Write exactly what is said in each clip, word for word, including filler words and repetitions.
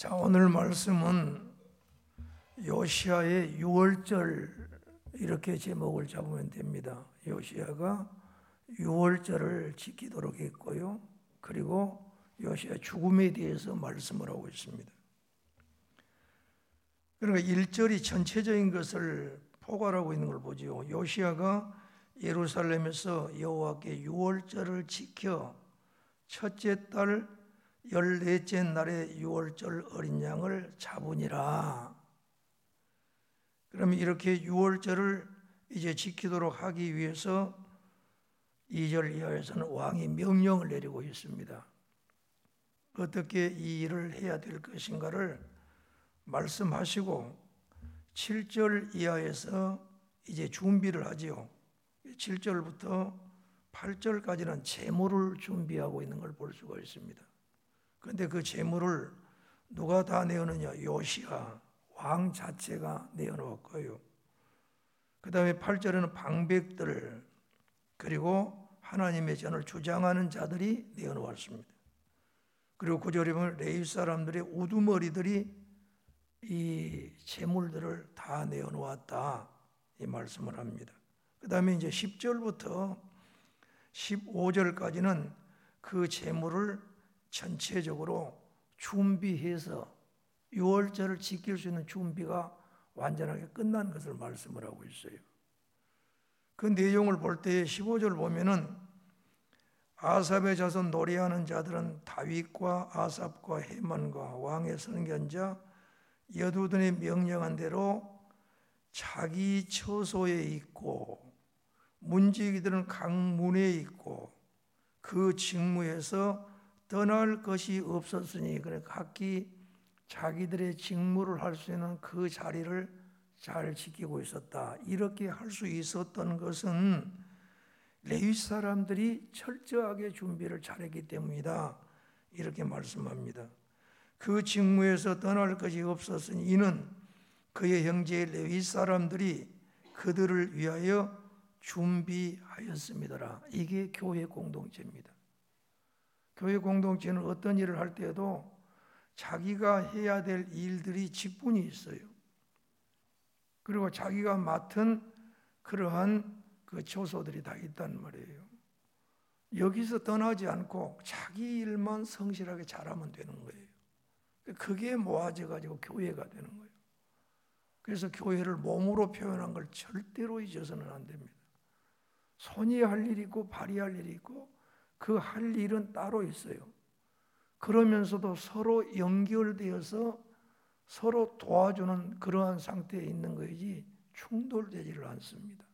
자, 오늘 말씀은 요시야의 유월절 이렇게 제목을 잡으면 됩니다. 요시야가 유월절을 지키도록 했고요. 그리고 요시야 죽음에 대해서 말씀을 하고 있습니다. 그러니까 일절이 전체적인 것을 포괄하고 있는 걸 보죠. 요시야가 예루살렘에서 여호와께 유월절을 지켜 첫째 달 열넷째 날에 유월절 어린 양을 잡으니라. 그러면 이렇게 유월절을 이제 지키도록 하기 위해서 이 절 이하에서는 왕이 명령을 내리고 있습니다. 어떻게 이 일을 해야 될 것인가를 말씀하시고 칠 절 이하에서 이제 준비를 하지요. 칠 절부터 팔 절까지는 제물을 준비하고 있는 걸 볼 수가 있습니다. 그런데 그 제물을 누가 다 내어느냐? 요시야 왕 자체가 내어놓았고요. 그 다음에 팔 절에는 방백들 그리고 하나님의 전을 주장하는 자들이 내어놓았습니다. 그리고 구 절에 보면 레위 사람들의 우두머리들이 이 제물들을 다 내어놓았다 이 말씀을 합니다. 그 다음에 이제 십 절부터 십오 절까지는 그 제물을 전체적으로 준비해서 유월절을 지킬 수 있는 준비가 완전하게 끝난 것을 말씀을 하고 있어요. 그 내용을 볼 때 십오 절 보면은 아삽의 자손 노래하는 자들은 다윗과 아삽과 헤만과 왕의 선견자 여두둔이 명령한 대로 자기 처소에 있고 문지기들은 각 문에 있고 그 직무에서 떠날 것이 없었으니 그래 각기 자기들의 직무를 할 수 있는 그 자리를 잘 지키고 있었다. 이렇게 할 수 있었던 것은 레위 사람들이 철저하게 준비를 잘했기 때문이다. 이렇게 말씀합니다. 그 직무에서 떠날 것이 없었으니 이는 그의 형제 레위 사람들이 그들을 위하여 준비하였습니다. 이게 교회 공동체입니다. 교회 공동체는 어떤 일을 할 때에도 자기가 해야 될 일들이 직분이 있어요. 그리고 자기가 맡은 그러한 그 처소들이 다 있단 말이에요. 여기서 떠나지 않고 자기 일만 성실하게 잘하면 되는 거예요. 그게 모아져 가지고 교회가 되는 거예요. 그래서 교회를 몸으로 표현한 걸 절대로 잊어서는 안 됩니다. 손이 할 일이 있고 발이 할 일이 있고 그 할 일은 따로 있어요. 그러면서도 서로 연결되어서 서로 도와주는 그러한 상태에 있는 것이지 충돌되지를 않습니다.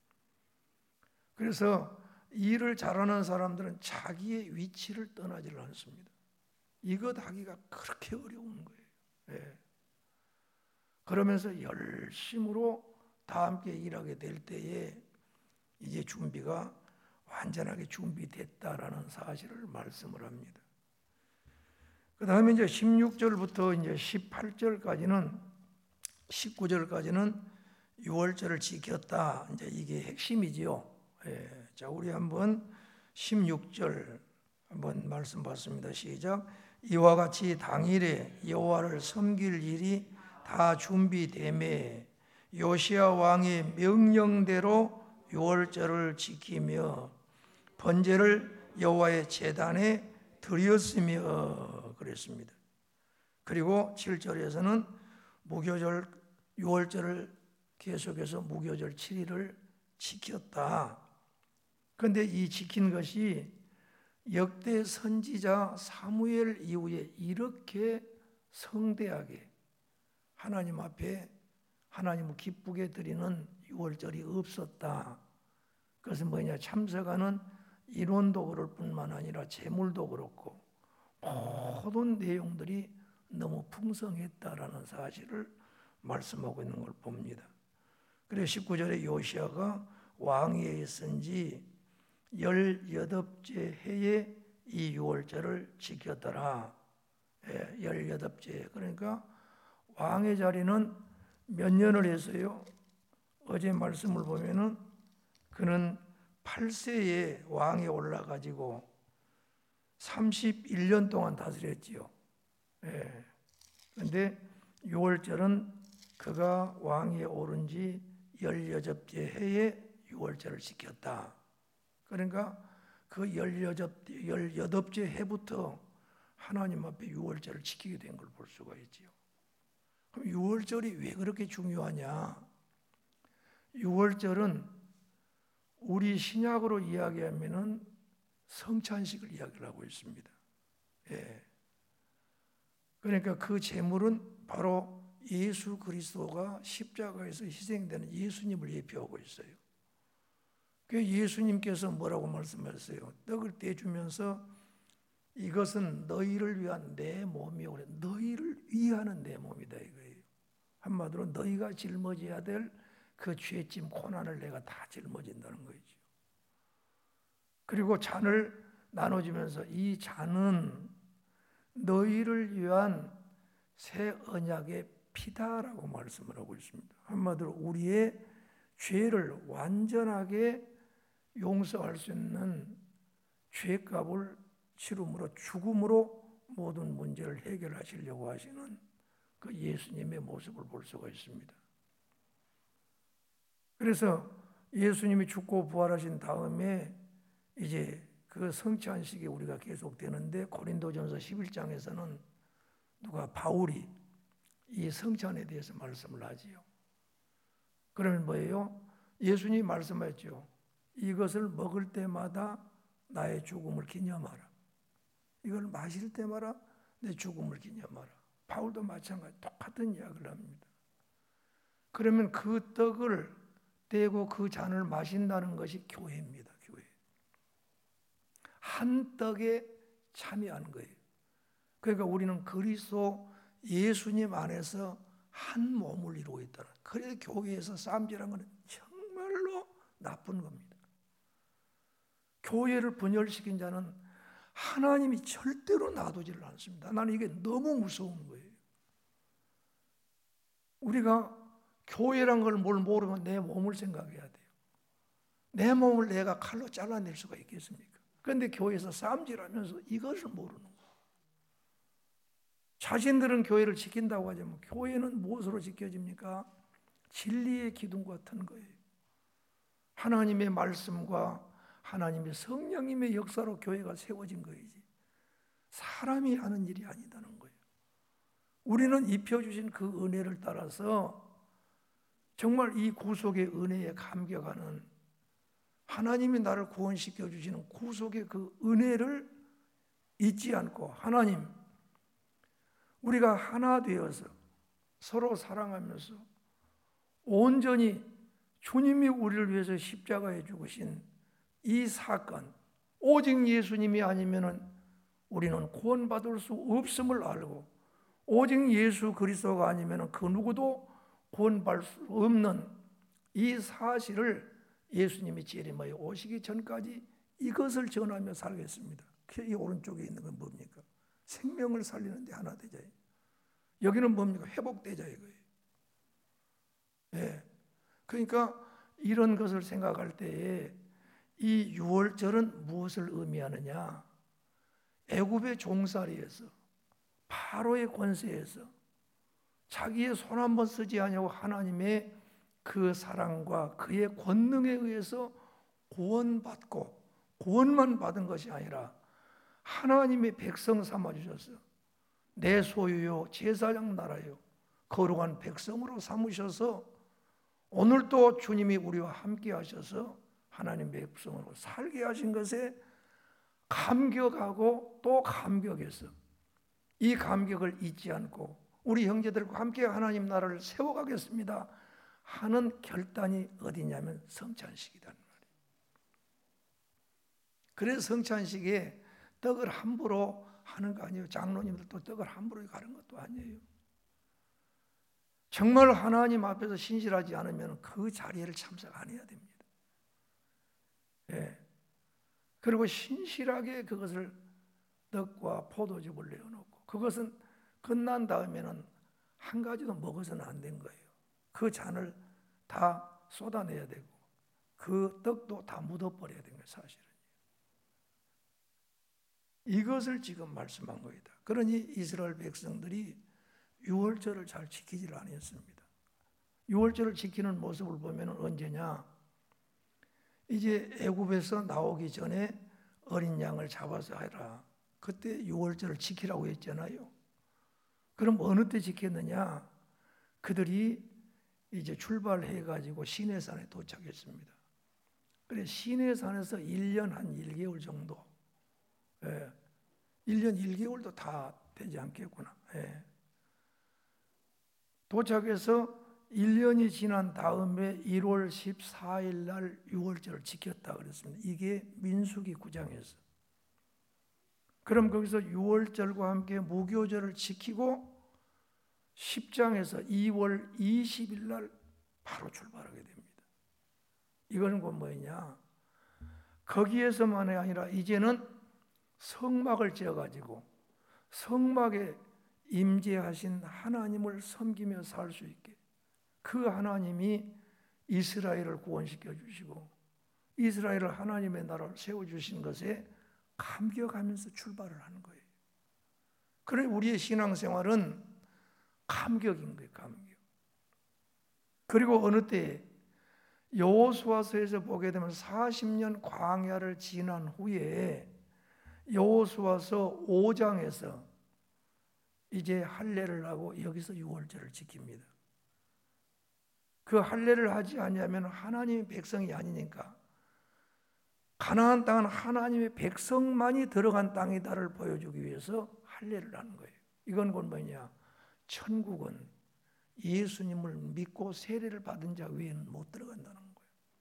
그래서 일을 잘하는 사람들은 자기의 위치를 떠나지를 않습니다. 이것 하기가 그렇게 어려운 거예요. 네. 그러면서 열심으로 다 함께 일하게 될 때에 이제 준비가 완전하게 준비됐다라는 사실을 말씀을 합니다. 그 다음에 이제 십육 절부터 이제 십팔 절까지는 십구 절까지는 유월절을 지켰다. 이제 이게 핵심이지요. 예. 자, 우리 한번 십육 절 한번 말씀 봤습니다. 시작. 이와 같이 당일에 여호와를 섬길 일이 다 준비되매 요시야 왕의 명령대로 유월절을 지키며 번제를 여호와의 제단에 드렸으며 그랬습니다. 그리고 칠 절에서는 무교절 유월절을 계속해서 무교절 칠 일을 지켰다. 그런데 이 지킨 것이 역대 선지자 사무엘 이후에 이렇게 성대하게 하나님 앞에 하나님을 기쁘게 드리는 유월절이 없었다. 그것은 뭐냐? 참석하는 인원도 그럴 뿐만 아니라 재물도 그렇고 모든 내용들이 너무 풍성했다라는 사실을 말씀하고 있는 걸 봅니다. 그래서 십구 절에 요시야가 왕위에 있은 지 열여덟째 해에 이 유월절을 지켰더라. 예, 열여덟째. 그러니까 왕의 자리는 몇 년을 했어요? 어제 말씀을 보면은 그는 팔 세에 왕에 올라가지고 삼십일 년 동안 다스렸지요. 예. 그런데 유월절은 그가 왕위에 오른 지 열여덟째 해에 유월절을 지켰다. 그러니까 그 열여덟째 해부터 하나님 앞에 유월절을 지키게 된 걸 볼 수가 있지요. 그럼 유월절이 왜 그렇게 중요하냐? 유월절은 우리 신약으로 이야기하면은 성찬식을 이야기를 하고 있습니다. 예. 그러니까 그 제물은 바로 예수 그리스도가 십자가에서 희생되는 예수님을 예표하고 있어요. 그 예수님께서 뭐라고 말씀하셨어요? 떡을 떼주면서 이것은 너희를 위한 내 몸이요. 너희를 위하는 내 몸이다 이거예요. 한마디로 너희가 짊어져야 될 그 죄짐 고난을 내가 다 짊어진다는 거죠. 그리고 잔을 나눠주면서 이 잔은 너희를 위한 새 언약의 피다라고 말씀을 하고 있습니다. 한마디로 우리의 죄를 완전하게 용서할 수 있는 죄값을 치름으로 죽음으로 모든 문제를 해결하시려고 하시는 그 예수님의 모습을 볼 수가 있습니다. 그래서 예수님이 죽고 부활하신 다음에 이제 그 성찬식이 우리가 계속되는데 고린도전서 십일 장에서는 누가 바울이 이 성찬에 대해서 말씀을 하지요. 그러면 뭐예요? 예수님이 말씀하셨죠. 이것을 먹을 때마다 나의 죽음을 기념하라. 이걸 마실 때마다 내 죽음을 기념하라. 바울도 마찬가지 똑같은 이야기를 합니다. 그러면 그 떡을 떼고 그 잔을 마신다는 것이 교회입니다. 교회. 한 떡에 참여하는 거예요. 그러니까 우리는 그리스도 예수님 안에서 한 몸을 이루고 있다. 그래서 교회에서 쌈질한 것은 정말로 나쁜 겁니다. 교회를 분열시킨 자는 하나님이 절대로 놔두지를 않습니다. 나는 이게 너무 무서운 거예요. 우리가 교회란 걸 뭘 모르면 내 몸을 생각해야 돼요. 내 몸을 내가 칼로 잘라낼 수가 있겠습니까? 그런데 교회에서 쌈질하면서 이것을 모르는 거예요. 자신들은 교회를 지킨다고 하지만 교회는 무엇으로 지켜집니까? 진리의 기둥 같은 거예요. 하나님의 말씀과 하나님의 성령님의 역사로 교회가 세워진 거이지 사람이 하는 일이 아니다는 거예요. 우리는 입혀주신 그 은혜를 따라서 정말 이 구속의 은혜에 감격하는 하나님이 나를 구원시켜 주시는 구속의 그 은혜를 잊지 않고 하나님 우리가 하나 되어서 서로 사랑하면서 온전히 주님이 우리를 위해서 십자가에 죽으신 이 사건 오직 예수님이 아니면은 우리는 구원받을 수 없음을 알고 오직 예수 그리스도가 아니면은 그 누구도 구원받을 수 없는 이 사실을 예수님이 재림하여 오시기 전까지 이것을 전하며 살겠습니다. 이 오른쪽에 있는 건 뭡니까? 생명을 살리는 데 하나 되자. 여기는 뭡니까? 회복되자 이거예요. 예. 그러니까 이런 것을 생각할 때에 이 유월절은 무엇을 의미하느냐? 애굽의 종살이에서 바로의 권세에서 자기의 손 한 번 쓰지 아니하고 하나님의 그 사랑과 그의 권능에 의해서 구원받고 구원만 받은 것이 아니라 하나님의 백성 삼아주셔서 내 소유요 제사장 나라요 거룩한 백성으로 삼으셔서 오늘도 주님이 우리와 함께 하셔서 하나님의 백성으로 살게 하신 것에 감격하고 또 감격해서 이 감격을 잊지 않고 우리 형제들과 함께 하나님 나라를 세워가겠습니다 하는 결단이 어디냐면 성찬식이란 말이에요. 그래서 성찬식에 떡을 함부로 하는 거 아니에요. 장로님들도 떡을 함부로 가는 것도 아니에요. 정말 하나님 앞에서 신실하지 않으면 그 자리를 참석 안 해야 됩니다. 예. 그리고 신실하게 그것을 떡과 포도즙을 내어놓고 그것은 끝난 다음에는 한 가지도 먹어서는 안 된 거예요. 그 잔을 다 쏟아내야 되고 그 떡도 다 묻어버려야 되는 거예요. 사실은. 이것을 지금 말씀한 거이다. 그러니 이스라엘 백성들이 유월절을 잘 지키지를 않았습니다. 유월절을 지키는 모습을 보면 언제냐? 이제 애굽에서 나오기 전에 어린 양을 잡아서 해라. 그때 유월절을 지키라고 했잖아요. 그럼 어느 때 지켰느냐? 그들이 이제 출발해가지고 시내산에 도착했습니다. 그래 시내산에서 일 년 한 일 개월 정도, 예, 일 년 일 개월도 다 되지 않겠구나. 예. 도착해서 일 년이 지난 다음에 일월 십사일 날 유월절을 지켰다 그랬습니다. 이게 민수기 구 장에서. 그럼 거기서 유월절과 함께 무교절을 지키고 십 장에서 이월 이십일 날 바로 출발하게 됩니다. 이거는 뭐냐? 거기에서만이 아니라 이제는 성막을 지어가지고 성막에 임재하신 하나님을 섬기며 살 수 있게, 그 하나님이 이스라엘을 구원시켜 주시고 이스라엘을 하나님의 나라를 세워주신 것에 감격하면서 출발을 하는 거예요. 그래 우리의 신앙생활은 감격인 거예요. 감격. 그리고 어느 때 여호수아서에서 보게 되면 사십 년 광야를 지난 후에 여호수아서 오 장에서 이제 할례를 하고 여기서 유월절을 지킵니다. 그 할례를 하지 않으면 하나님의 백성이 아니니까, 가나안 땅은 하나님의 백성만이 들어간 땅이다를 보여주기 위해서 할례를 하는 거예요. 이건 곧 뭐냐? 천국은 예수님을 믿고 세례를 받은 자 외에는 못 들어간다는 거예요.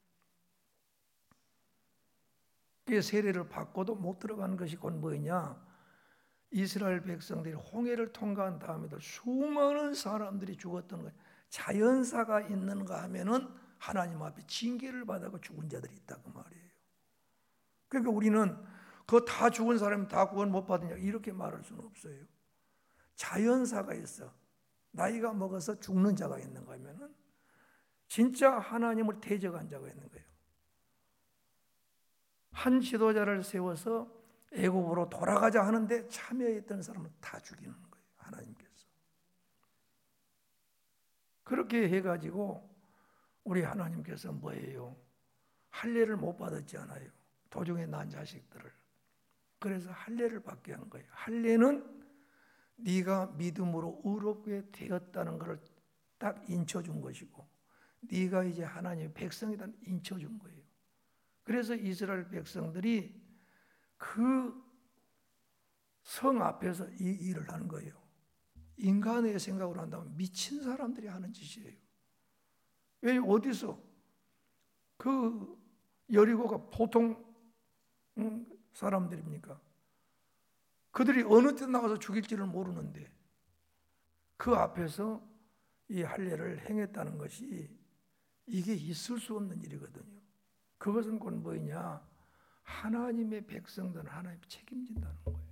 그 세례를 받고도 못 들어가는 것이 곧 뭐냐? 이스라엘 백성들이 홍해를 통과한 다음에도 수많은 사람들이 죽었던 거예요. 자연사가 있는가 하면은 하나님 앞에 징계를 받아서 죽은 자들이 있다고 말이에요. 그러니까 우리는 그 다 죽은 사람이 다 구원 못 받느냐 이렇게 말할 수는 없어요. 자연사가 있어. 나이가 먹어서 죽는 자가 있는가 하면은 진짜 하나님을 대적한 자가 있는 거예요. 한 지도자를 세워서 애굽으로 돌아가자 하는데 참여했던 사람은 다 죽이는 거예요. 하나님께서. 그렇게 해가지고 우리 하나님께서 뭐예요? 할례를 못 받았지 않아요. 도중에 난 자식들을. 그래서 할례를 받게 한 거예요. 할례는 네가 믿음으로 의롭게 되었다는 것을 딱 인쳐준 것이고, 네가 이제 하나님의 백성이다 인쳐준 거예요. 그래서 이스라엘 백성들이 그 성 앞에서 이 일을 하는 거예요. 인간의 생각으로 한다면 미친 사람들이 하는 짓이에요. 왜 어디서 그 여리고가 보통 사람들입니까? 그들이 어느 때 나가서 죽일지를 모르는데 그 앞에서 이 할례를 행했다는 것이 이게 있을 수 없는 일이거든요. 그것은 곧 뭐냐? 하나님의 백성들은 하나님 책임진다는 거예요.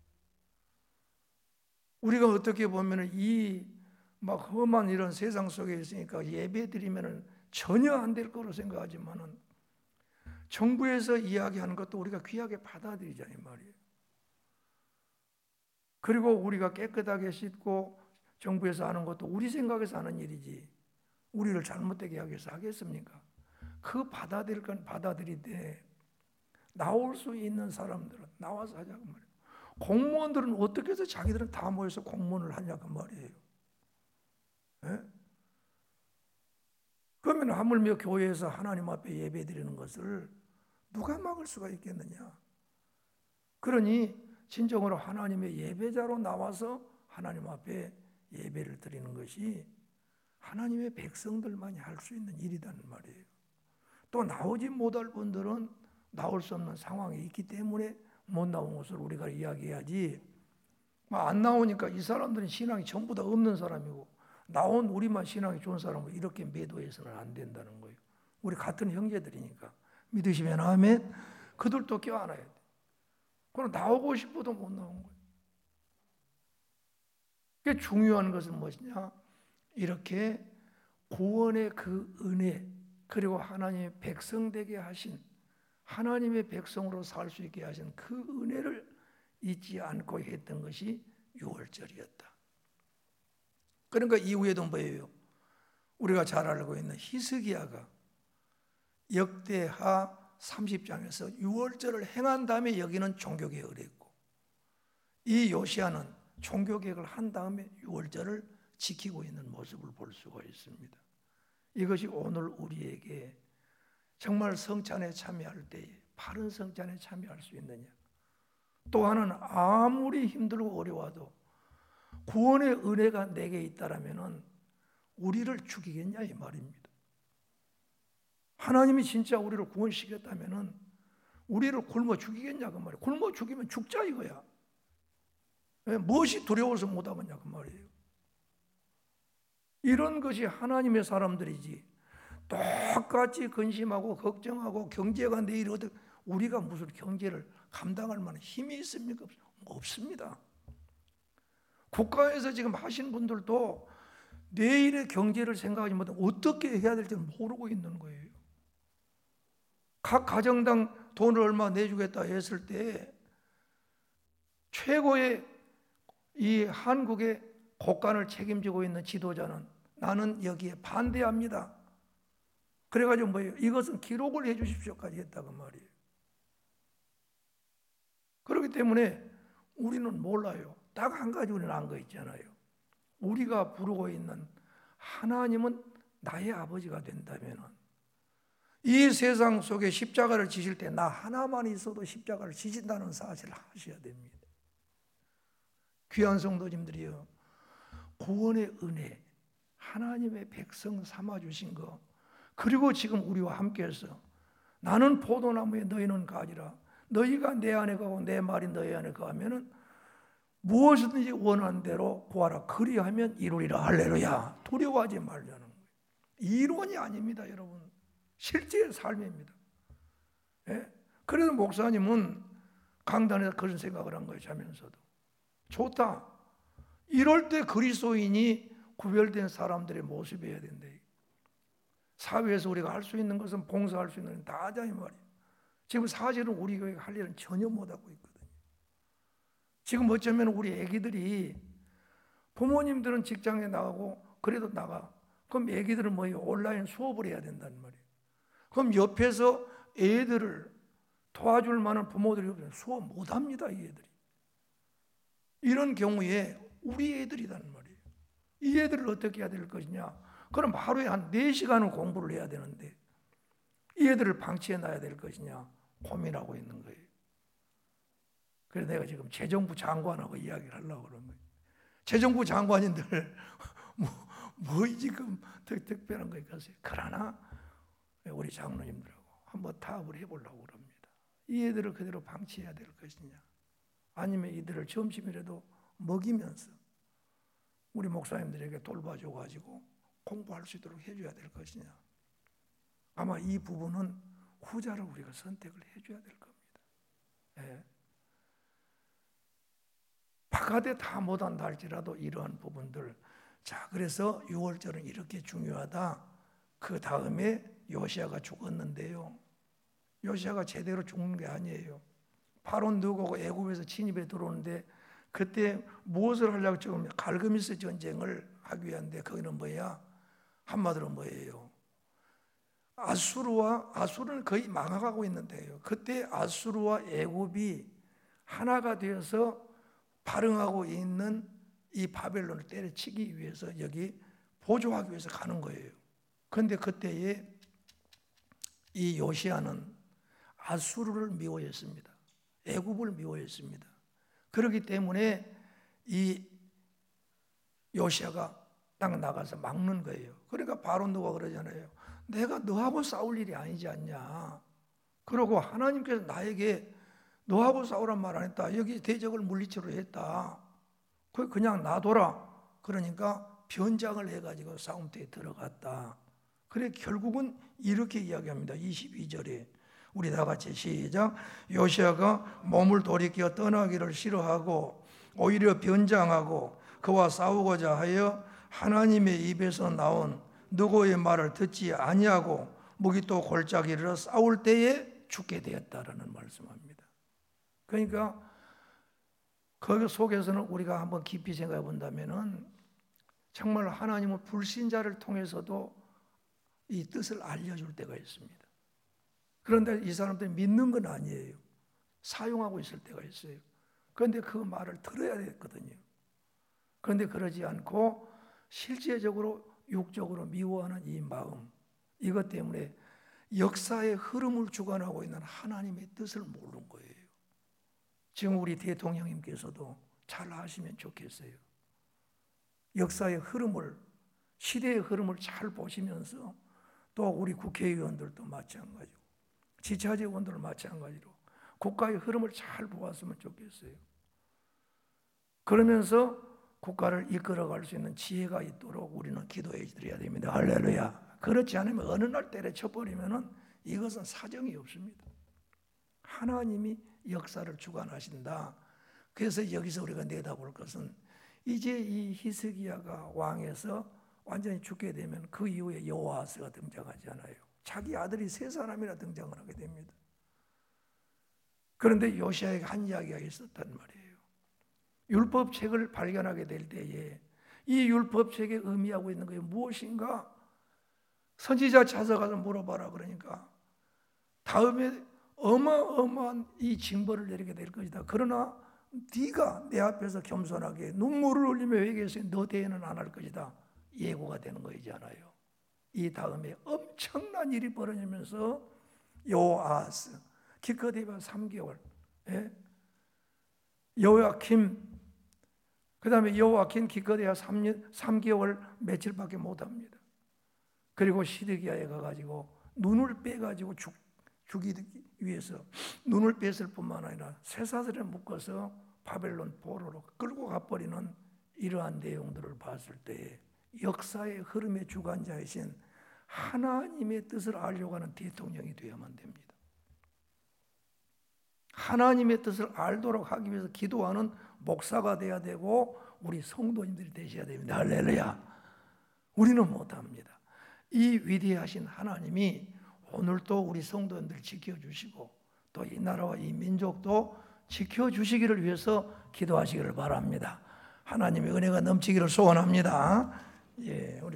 우리가 어떻게 보면 이 막 험한 이런 세상 속에 있으니까 예배 드리면 전혀 안 될 거로 생각하지만은 정부에서 이야기하는 것도 우리가 귀하게 받아들이잖아요, 말이에요. 그리고 우리가 깨끗하게 씻고 정부에서 하는 것도 우리 생각에서 하는 일이지 우리를 잘못되게 하기 위해서 하겠습니까? 그 받아들일 건 받아들이되 나올 수 있는 사람들은 나와서 하자고 말이에요. 공무원들은 어떻게 해서 자기들은 다 모여서 공무원을 하냐고 말이에요. 예? 그러면 하물며 교회에서 하나님 앞에 예배 드리는 것을 누가 막을 수가 있겠느냐? 그러니 진정으로 하나님의 예배자로 나와서 하나님 앞에 예배를 드리는 것이 하나님의 백성들만이 할 수 있는 일이라는 말이에요. 또 나오지 못할 분들은 나올 수 없는 상황이 있기 때문에 못 나온 것을 우리가 이야기해야지, 안 나오니까 이 사람들은 신앙이 전부 다 없는 사람이고 나온 우리만 신앙이 좋은 사람으로 이렇게 매도해서는 안 된다는 거예요. 우리 같은 형제들이니까 믿으시면 아멘. 그들도 껴안아야 돼. 그럼 나오고 싶어도 못 나온 거예요. 그게 중요한 것은 무엇이냐? 이렇게 구원의 그 은혜, 그리고 하나님의 백성 되게 하신, 하나님의 백성으로 살 수 있게 하신 그 은혜를 잊지 않고 했던 것이 유월절이었다. 그러니까 이후에도 뭐예요? 우리가 잘 알고 있는 히스기야가 역대하 삼십 장에서 유월절을 행한 다음에 여기는 종교개혁을 했고, 이 요시야는 종교개혁을 한 다음에 유월절을 지키고 있는 모습을 볼 수가 있습니다. 이것이 오늘 우리에게 정말 성찬에 참여할 때에 바른 성찬에 참여할 수 있느냐, 또 하나는 아무리 힘들고 어려워도 구원의 은혜가 내게 있다라면은 우리를 죽이겠냐 이 말입니다. 하나님이 진짜 우리를 구원시켰다면은 우리를 굶어 죽이겠냐 그 말이에요. 굶어 죽이면 죽자 이거야. 무엇이 두려워서 못하겠냐 그 말이에요. 이런 것이 하나님의 사람들이지, 똑같이 근심하고 걱정하고 경제가 내일 어떻게, 우리가 무슨 경제를 감당할 만한 힘이 있습니까? 없습니다. 국가에서 지금 하신 분들도 내일의 경제를 생각하지 못하고 어떻게 해야 될지 모르고 있는 거예요. 각 가정당 돈을 얼마 내주겠다 했을 때 최고의 이 한국의 국간을 책임지고 있는 지도자는 나는 여기에 반대합니다. 그래가지고 뭐예요? 이것은 기록을 해 주십시오까지 했다고 말이에요. 그렇기 때문에 우리는 몰라요. 딱 한 가지 우리는 안 거 있잖아요. 우리가 부르고 있는 하나님은 나의 아버지가 된다면 이 세상 속에 십자가를 지실 때 나 하나만 있어도 십자가를 지신다는 사실을 하셔야 됩니다. 귀한 성도님들이요, 구원의 은혜, 하나님의 백성 삼아주신 거, 그리고 지금 우리와 함께해서 나는 포도나무에 너희는 가지라, 너희가 내 안에 가고 내 말이 너희 안에 가면은 무엇이든지 원하는 대로 구하라, 그리하면 이루리라. 할렐루야. 두려워하지 말자는 거예요. 이론이 아닙니다 여러분, 실제의 삶입니다. 예? 그래서 목사님은 강단에서 그런 생각을 한 거예요. 자면서도 좋다, 이럴 때 그리스도인이 구별된 사람들의 모습이어야 된다. 사회에서 우리가 할 수 있는 것은 봉사할 수 있는 다 하자 이 말이에요. 지금 사실은 우리 교회가 할 일은 전혀 못하고 있거든요. 지금 어쩌면 우리 애기들이, 부모님들은 직장에 나가고 그래도 나가, 그럼 애기들은 뭐예요? 온라인 수업을 해야 된다는 말이에요. 그럼 옆에서 애들을 도와줄 만한 부모들이 없으면 수업 못합니다 이 애들이. 이런 경우에 우리 애들이란 말이에요. 이 애들을 어떻게 해야 될 것이냐, 그럼 하루에 한 네 시간은 공부를 해야 되는데 이 애들을 방치해 놔야 될 것이냐 고민하고 있는 거예요. 그래서 내가 지금 재정부 장관하고 이야기를 하려고 그러는 거예요. 재정부 장관인들 뭐, 뭐 지금 특, 특별한 거 있겠어요. 그러나 우리 장로님들하고 한번 타협을 해보려고 그럽니다. 이 애들을 그대로 방치해야 될 것이냐, 아니면 이들을 점심이라도 먹이면서 우리 목사님들에게 돌봐줘가지고 공부할 수 있도록 해줘야 될 것이냐. 아마 이 부분은 후자를 우리가 선택을 해줘야 될 겁니다. 예. 바깥에 다 못한다 할지라도 이러한 부분들. 자, 그래서 유월절은 이렇게 중요하다. 그 다음에 요시야가 죽었는데요, 요시야가 제대로 죽는 게 아니에요. 바론 느고가 애굽에서 진입해 들어오는데 그때 무엇을 하려고 지금 갈그미스 전쟁을 하기 위한데, 거기는 뭐야? 한마디로 뭐예요? 아수르와, 아수르는 거의 망하고 있는데요, 그때 아수르와 애굽이 하나가 되어서 발흥하고 있는 이 바벨론을 때려치기 위해서 여기 보조하기 위해서 가는 거예요. 그런데 그때에 이 요시야는 아수르를 미워했습니다. 애굽을 미워했습니다. 그렇기 때문에 이 요시야가 딱 나가서 막는 거예요. 그러니까 바로 누가 그러잖아요. 내가 너하고 싸울 일이 아니지 않냐. 그러고 하나님께서 나에게 너하고 싸우란 말 안 했다. 여기 대적을 물리치로 했다. 그냥 놔둬라. 그러니까 변장을 해가지고 싸움터에 들어갔다. 그래 결국은 이렇게 이야기합니다. 이십이 절에 우리 다 같이 시작. 요시야가 몸을 돌이켜 떠나기를 싫어하고 오히려 변장하고 그와 싸우고자 하여 하나님의 입에서 나온 누구의 말을 듣지 아니하고 무기또 골짜기로 싸울 때에 죽게 되었다라는 말씀합니다. 그러니까 그 속에서는 우리가 한번 깊이 생각해 본다면은 정말 하나님은 불신자를 통해서도 이 뜻을 알려줄 때가 있습니다. 그런데 이 사람들이 믿는 건 아니에요. 사용하고 있을 때가 있어요. 그런데 그 말을 들어야 됐거든요. 그런데 그러지 않고 실제적으로 육적으로 미워하는 이 마음, 이것 때문에 역사의 흐름을 주관하고 있는 하나님의 뜻을 모르는 거예요. 지금 우리 대통령님께서도 잘 아시면 좋겠어요. 역사의 흐름을, 시대의 흐름을 잘 보시면서 또 우리 국회의원들도 마찬가지고 지자체의원들 마찬가지로 국가의 흐름을 잘 보았으면 좋겠어요. 그러면서 국가를 이끌어갈 수 있는 지혜가 있도록 우리는 기도해 드려야 됩니다. 할렐루야. 그렇지 않으면 어느 날 때려쳐버리면 이것은 사정이 없습니다. 하나님이 역사를 주관하신다. 그래서 여기서 우리가 내다볼 것은 이제 이 히스기야가 왕에서 완전히 죽게 되면 그 이후에 여호아스가 등장하지 않아요. 자기 아들이 세 사람이나 등장을 하게 됩니다. 그런데 요시야에게 한 이야기가 있었단 말이에요. 율법책을 발견하게 될 때에 이 율법책에 의미하고 있는 것이 무엇인가? 선지자 찾아가서 물어봐라 그러니까 다음에 어마어마한 이 징벌을 내리게 될 것이다. 그러나 네가 내 앞에서 겸손하게 눈물을 흘리며 회개해서 너 대에는 안 할 것이다. 예고가 되는 거이잖아요. 이 다음에 엄청난 일이 벌어지면서 요아스 기껏해야 삼 개월, 예? 여호야킴, 그 다음에 여호야킴 기껏해야 삼 년, 삼 개월 며칠밖에 못합니다. 그리고 시드기야에 가가지고 눈을 빼가지고 죽, 죽이기 위해서 눈을 뺐을 뿐만 아니라 쇠사슬에 묶어서 바벨론 포로로 끌고 가버리는 이러한 내용들을 봤을 때 역사의 흐름의 주관자이신 하나님의 뜻을 알려고 하는 대통령이 되어야만 됩니다. 하나님의 뜻을 알도록 하기 위해서 기도하는 목사가 되어야 되고 우리 성도님들이 되셔야 됩니다. 할렐루야. 우리는 못합니다. 이 위대하신 하나님이 오늘도 우리 성도님들 지켜주시고 또 이 나라와 이 민족도 지켜주시기를 위해서 기도하시기를 바랍니다. 하나님의 은혜가 넘치기를 소원합니다. 예, 우리